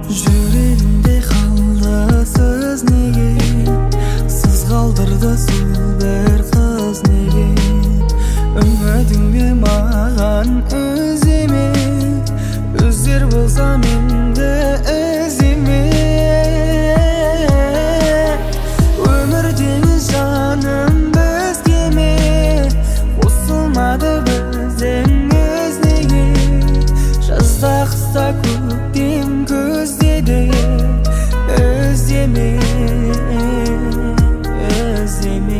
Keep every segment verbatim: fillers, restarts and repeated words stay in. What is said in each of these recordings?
Жүрегімде қалдысыз неге, сіз қалдырды сол бір қыз неге. Үмітіңе маған өземе, өздер болса менді өземе. Өмірден жаным бізгеме, қосылмады біздің өз неге. Жазда қыста көктем көздеді, өземе, өземе.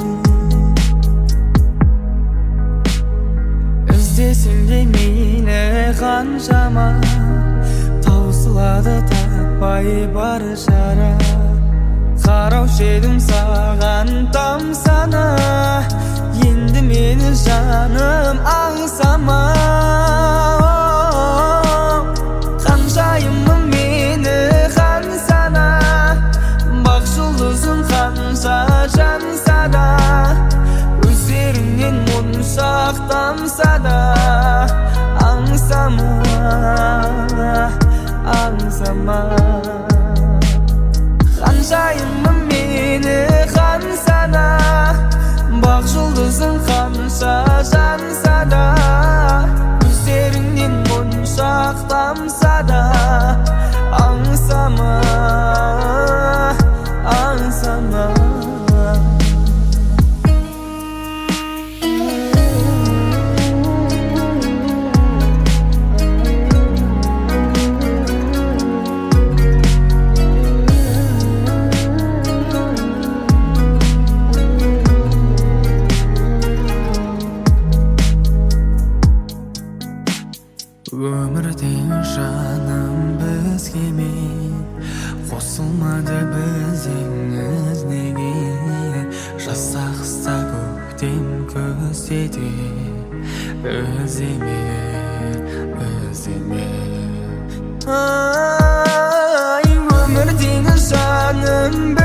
Іздесем де мені қаншама, таусылады таппай бар жара. Қараушы едім саған тамсана, енді мені жаным аңсама. Қаншайымым мені қан сана, бақ жұлдызым қанша жанса да, өздеріңнен мұншақ тамса да, аңсама, аңсама. Қаншайымым мені қан сана, бақ жұлдызым қанша жанса да, өздеріңнен мұншақ тамса да, аңсама, аңсама. Өмірден жаным бізгеме, қосылмады біздің неге. Жазда қыста көктем көздеді, өземе, өземе. Ай, өмірден жаным